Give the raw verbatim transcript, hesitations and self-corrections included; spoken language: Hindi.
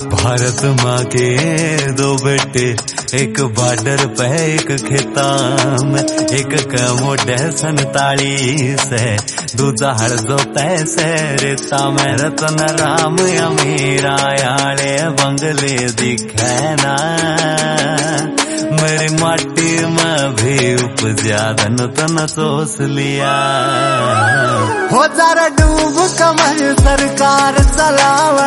भारत माँ के दो बेटे, एक बॉर्डर पे एक खेता में, एक कमोडे सैतालीस है, दूजा हड़दो पैसे रेता में। रतन राम अमीरा याले बंगले दिखे ना, मेरी माटी में भी उपजा धन तन सोच लिया। हो जरा डूब कमर सरकार चलाव,